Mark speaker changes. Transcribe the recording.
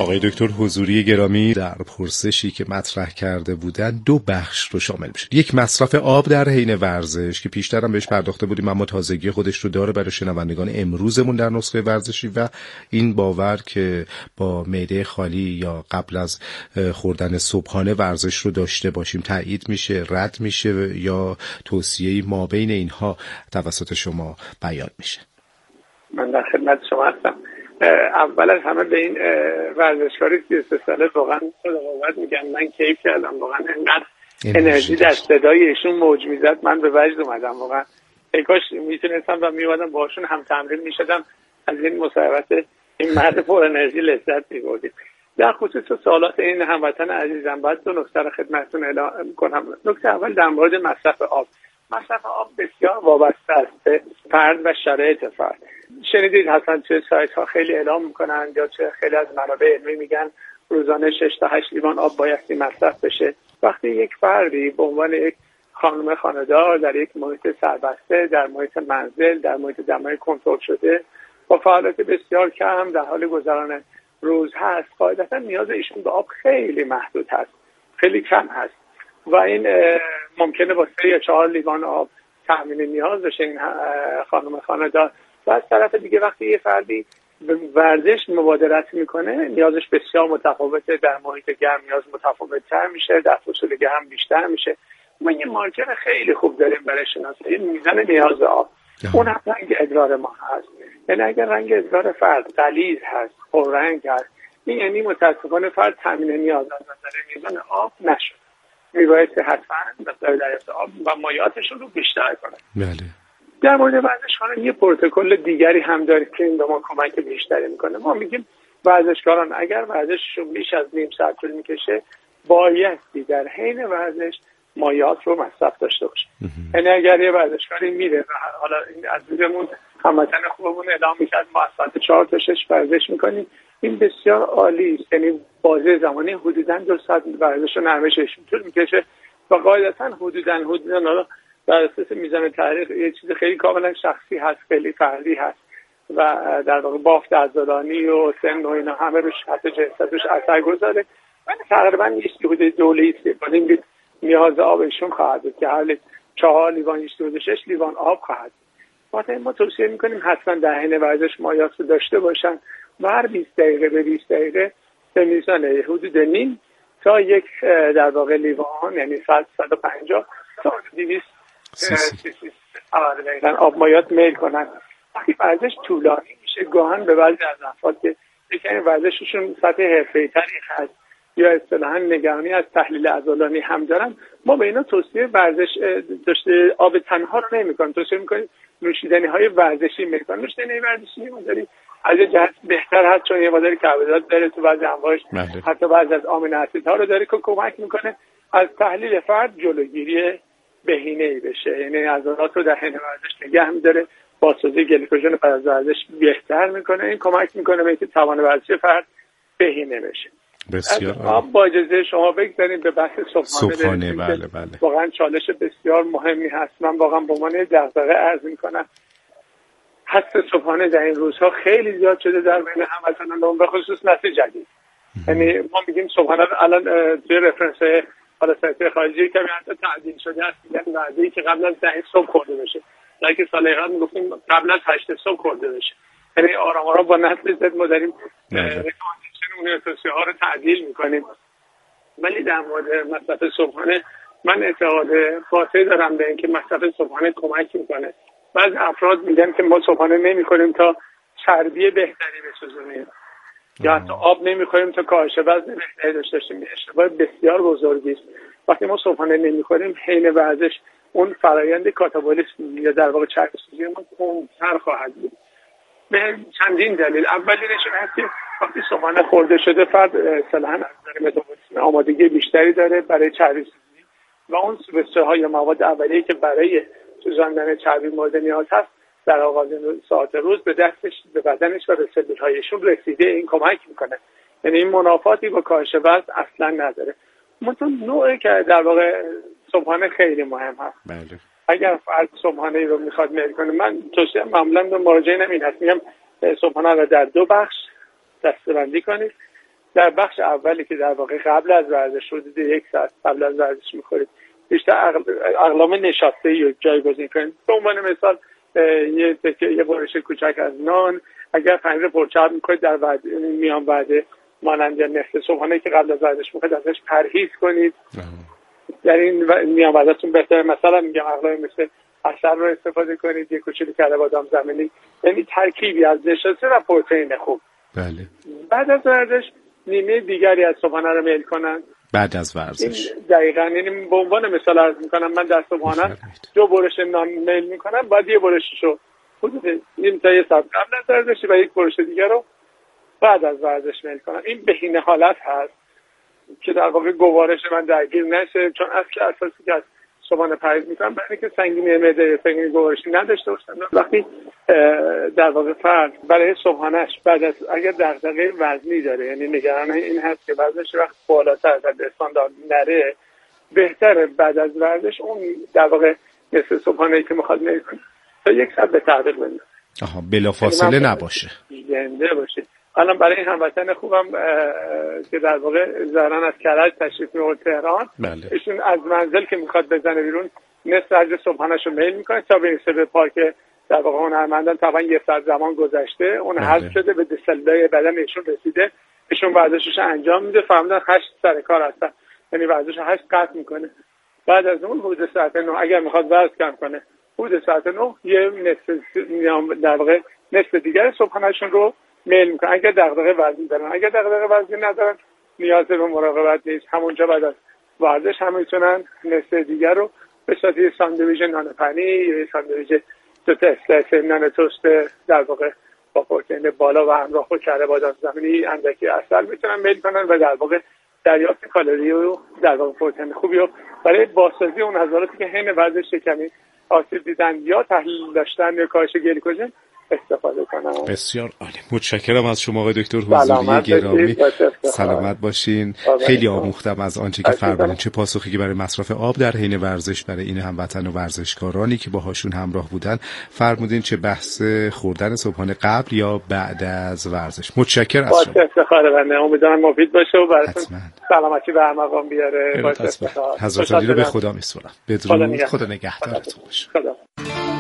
Speaker 1: آقای دکتر حضوری گرامی در پرسشی که مطرح کرده بودن دو بخش رو شامل میشه. یک، مصرف آب در حین ورزش که پیشتر هم بهش پرداخته بودیم اما تازگی خودش رو داره برای شنوندگان امروزمون در نسخه ورزشی، و این باور که با معده خالی یا قبل از خوردن صبحانه ورزش رو داشته باشیم تایید میشه، رد میشه یا توصیه‌ای مابین اینها توسط شما بیان میشه؟
Speaker 2: من در خدمت شما هستم. اول از همه به این ورزشکاری 33 ساله واقعا خداوند میگم من کیف کردم، واقعا انقدر انرژی در صدای ایشون موج میزد من به وجد اومدم. واقعا ای کاش میتونستم و میومدم باشون هم تمرین میشدم، از این مصاحبت این مرد پر انرژی لذت میبردیم. در خصوص سوالات این هموطن عزیزم باید دو نکته رو خدمتتون اعلام کنم. نکته اول در مورد مصرف آب. مصرف آب بسیار وابسته است به فرد و شرایط فرد. شنیدید حتما توی سایت ها خیلی اعلام میکنن یا چه خیلی از منابع علمی میگن روزانه 6 تا 8 لیوان آب بایستی مصرف بشه. وقتی یک فردی به عنوان یک خانم خانه‌دار در یک محیط سربسته، در محیط منزل، در محیط دمای کنترل شده با فعالیت بسیار کم در حال گذران روز هست، قاعدتا نیاز ایشون به آب خیلی محدود هست، خیلی کم هست و این ممکنه با 3 یا 4 لیوان آب تامین نیاز بشه این خانم خانه‌دار. و از طرف دیگه وقتی یه فردی به ورزش مبادرت میکنه نیازش بسیار متفاوته، در محیط گرم نیاز متفاوت‌تر میشه، در فصول گرم بیشتر میشه. ما یه مارکر خیلی خوب داریم برای شناسایی میزان نیاز آب، اون هم رنگ ادرار ما هست. یعنی اگر رنگ ادرار فرد غلیظ هست، پررنگ هست، این یعنی متاسفانه فرد تامین نیاز از نظر میزان آب نشد. میباید حتما مقدار دریافت آب و مایعاتش رو بیشتر کنه.
Speaker 1: بله.
Speaker 2: در مورد ورزشکاران یه پروتکل دیگری هم داریم که این به ما کمک بیشتری میکنه. ما میگیم ورزشکاران اگر ورزششون بیش از نیم ساعت طول میکشه بایستی در حین ورزش مایعات رو مصرف داشته باشه. یعنی اگر یه ورزشکاری میره و حالا این عزیزمون هموطن خوبمون اعلام میکرد ما از ساعت 4 تا 6 ورزش میکنیم، این بسیار عالی است. یعنی بازه زمانی حدوداً 2 ساعت ورزش و نرمششون طول میکشه و قاعدتاً حدوداً حالا در اساس میزان تحریک یه چیز خیلی کاملا شخصی هست، خیلی فردی هست و در واقع بافت عضلانی و سن و اینا همه روش حتی جنسیتش اثر گذاره. ولی تقریبا یه حدود دولی است نیاز آبشون خواهد بود که حالا 4 لیوان 6 لیوان آب خواهد بود. ما توصیه میکنیم حتما در حین ورزش مایعات رو داشته باشن و هر 20 دقیقه به 20 دقیقه به میزان حدود نیم تا یک در واقع لیوان یعنی 150 تا 200 آب مایعات میل کنن. وقتی ورزش طولانی میشه گاهن به بعضی از افراد که یعنی ورزششون سطح حرفه‌ای‌تری هست یا اصطلاحاً نگرانی از تحلیل عضلانی هم دارن، ما به اینا توصیه ورزش داشته آب تنها رو نمی‌کنیم، توصیه می‌کنیم نوشیدنی‌های ورزشی می‌کنیم. نوشیدنی ورزشی مداری از جهت بهتر هست چون یه مقدار کربوهیدرات داره تو بعضی انواعش، حتی بعضی از آمینو اسیدها رو داره که کمک می‌کنه از تحلیل فرد جلوگیری بهینه‌ای بشه. یعنی عضلات رو در حین ورزش نگه می‌داره، بازسازی گلیکوژن بعد از ورزش بهتر می‌کنه. این کمک می‌کنه به اینکه توان ورزشی فرد بهینه بشه.
Speaker 1: بسیار
Speaker 2: آب با اجازه شما بگذاریم به بحث صبحانه.
Speaker 1: بله.
Speaker 2: واقعا چالش بسیار مهمی هست. من واقعا به عنوان دغدغه عرض می‌کنم حس صبحانه در این روزها خیلی زیاد شده در بین هموطنان به خصوص نسل جدید. یعنی ما میگیم صبحانه الان توی رفرنس حالا سایت خارجی که حتی تعدیل شده است، یعنی وعده‌ای که قبل از 10 صبح خورده بشه، که سال قبل میگفتیم قبل از 8 صبح خورده بشه. یعنی آرام آرام با نسل جدید ما داریم اون توصیه ها رو تعدیل میکنیم. ولی در مورد مصرف صبحانه من اعتقاد قاطع دارم به اینکه مصرف صبحانه کمک میکنه. بعضی افراد میگن که ما صبحانه نمیخوریم تا چربی بهتری بسوزونیم یا حتی آب نمیخوریم تا کاهش وزن بهتری داشته باشیم. اشتباه بسیار بزرگی است. وقتی ما صبحانه نمیخوریم حین ورزش اون فرایند کاتابولیسم یا در واقع چربی سوزی ما کمتر خواهد بود. به چندین دلیل. اولیش این است که وقتی صبحانه خورده شده فرد اصطلاحاً از نظر متابولیسم آمادگی بیشتری داره برای چربی سوزی و اون سوبسترها یا مواد اولیه‌ای که برای سوزاندن چربی مورد نیاز هست در آغاز ساعت روز به دستش، به بدنش و به سلول‌هایشون رسیده. این کمک میکنه. یعنی این منافاتی با کاهش وزن اصلا نداره. مثلا نوعی که در واقع صبحانه خیلی مهم هست.
Speaker 1: بله.
Speaker 2: اگر فرد صبحانه رو میخواد میل کنه، من توصیه معمولا به مراجعین همین هست، میگم صبحانه رو در 2 بخش دسته‌بندی کنید. در بخش اولی که در واقع قبل از ورزش، حدود 1 ساعت قبل از ورزش میخورید، بیشتر اقلام نشاسته رو جایگزین کنید. به عنوان مثال یه قرص کوچک از نان، اگر پنیر پرچرب میکنید در میان وعده مانند نصف صبحانه که قبل از ورزش میخورید ازش پرهیز کنید. در این میان وعدهتون بهتره مثلا میگم اقلام مثل عسل رو استفاده کنید، یه کوچولو کره بادام زمینی، یعنی ترکیبی از نشاسته و پروتئین خوب.
Speaker 1: بله.
Speaker 2: بعد از ورزش نیمه دیگری از صبحانه رو میل کنن.
Speaker 1: بعد از ورزش
Speaker 2: دقیقاً، یعنی به عنوان مثال عرض میکنم، من در صبحانه 2 برش نان میل میکنم، بعد یه برششو حدود نیم تا 1 ساعت قبل از ورزش و یک برش دیگر رو بعد از ورزش میل کنم. این بهینه حالت هست که در واقع گوارش من درگیر نشه، چون اصل اساسی که از صبحانه پرهیز میکنم برای اینکه سنگینی معده، سنگینی گوارشی نداشته باشم. وقتی در واقع فرد برای صبحانهش بعد از اگر دغدغه وزنی داره، یعنی نگران این هست که وزنش وقت بالاتر از استاندارد نره، بهتره بعد از ورزش اون در واقع مثل صبحانه‌ای که میخواد میل کنه تا 1 ساعت به تعویق بندازه.
Speaker 1: بلافاصله نباشه،
Speaker 2: زنده باشه. الان برای این هموطن خوبم که در واقع ظاهرا از کرج تشریف می‌آورد تهران، ایشون از منزل که میخواد بزنه بیرون نصف اجر صبحانه‌شو میل میکنه تا برسه به پارک در واقع هنرمندان. طبعا 1 ساعت زمان گذشته، اون حذف شده، به دسلای بدن ایشون رسیده، ایشون ورزشش انجام میده، فهمیدن 8 سر کار هستن، یعنی ورزش 8 قطع میکنه. بعد از اون حدود ساعت 9 اگر میخواد وزن کم کنه، حدود ساعت 9 یه در واقع نصف دیگر صبحانه‌شون رو میل میکنن. اگر دغدغه وزنی دارن، اگر دغدغه وزنی ندارن نیاز به مراقبت نیست، همونجا بعد از ورزش هم میتونن نصف دیگر رو به صورت یه ساندویچ نان پنیر یا ساندویچ 2 تا اسلایس نان توست در واقع با پروتئین بالا و همراه با کره بادام زمینی اندکی عسل میتونن میل کنن و در واقع دریافت کالری و در واقع پروتئین خوبی رو برای بازسازی اون عضلاتی که حین ورزش کمی آسیب دیدن یا تحلیل داشتن یا کاهش گلیکوژن استفاده کنم.
Speaker 1: بسیار عالی، متشکرم از شما آقای دکتر حضوری گرامی. سلامت باشین. خیلی آموختم از آنچه که فرمودین، چه پاسخی که برای مصرف آب در حین ورزش برای این هموطن و ورزشکارانی که باهاشون همراه بودن فرمودین، چه بحث خوردن صبحانه قبل یا بعد از ورزش. متشکرم از شما.
Speaker 2: افتخار بنده، امیدوارم مفید باشه و براتون سلامتی به مقام بیاره.
Speaker 1: حضرت علی رو به خدا میسپارم. بدرود، خدا نگهدارتون باشه.